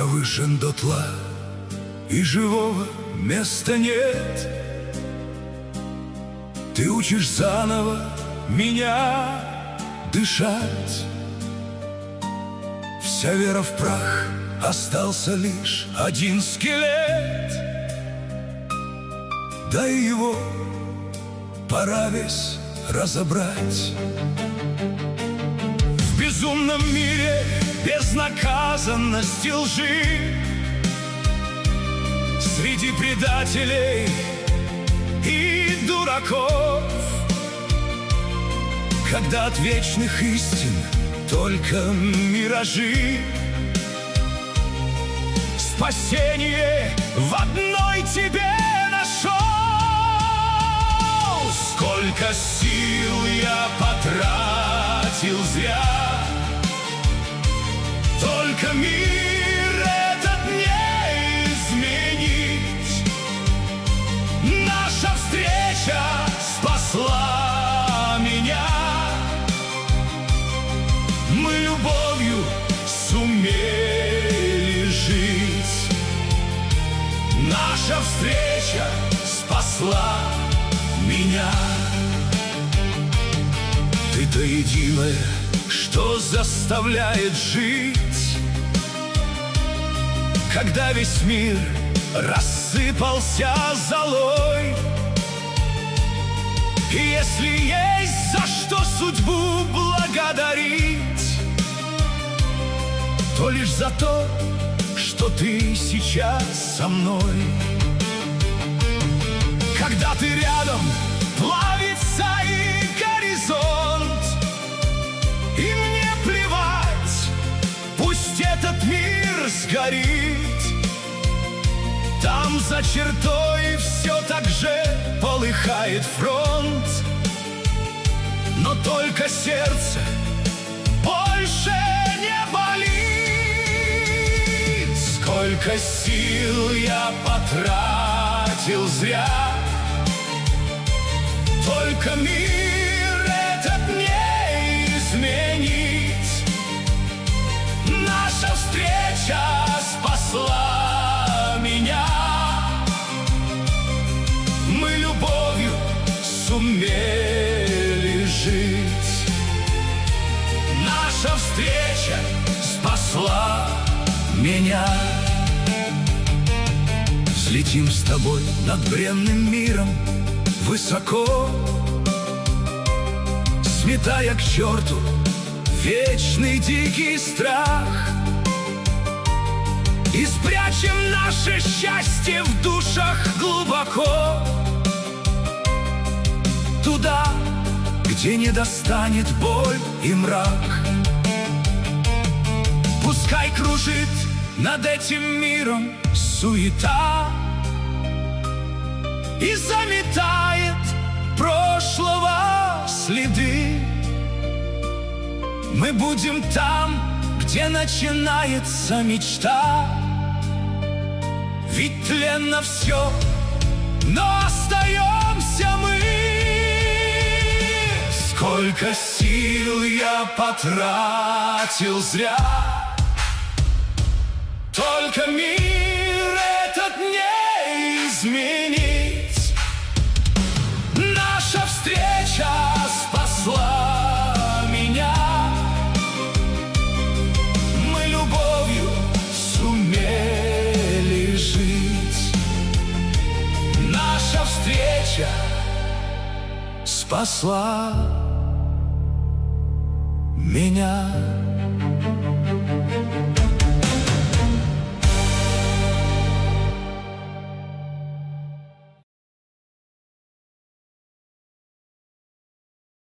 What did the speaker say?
Я выжжен дотла, и живого места нет. Ты учишь заново меня дышать. Вся вера в прах, остался лишь один скелет. Да и его пора весь разобрать. В безумном мире безнаказанности лжи, среди предателей и дураков, когда от вечных истин только миражи, спасение в одной тебе нашел. Сколько сил я потратил зря, только мир этот не изменить. Наша встреча спасла меня. Мы любовью сумели жить. Наша встреча спасла меня. Ты-то единое, что заставляет жить, когда весь мир рассыпался золой. И если есть за что судьбу благодарить, то лишь за то, что ты сейчас со мной. Когда ты рядом, плавится и горизонт, и мне плевать, пусть этот мир сгорит. Там за чертой все так же полыхает фронт, но только сердце больше не болит. Сколько сил я потратил зря, только мир этот не изменить. Наша встреча спасла меня. Мы любовью сумели жить. Наша встреча спасла меня. Взлетим с тобой над бренным миром высоко, сметая к черту вечный дикий страх, и спрячем наше счастье в душах глубоко, туда, где не достанет боль и мрак. Пускай кружит над этим миром суета и заметает прошлого следы. Мы будем там, где начинается мечта, ведь тленно все, но остаемся мы. Сколько сил я потратил зря, только мир этот не изменить. Наша встреча спасла меня. Мы любовью сумели жить. Наша встреча спасла меня.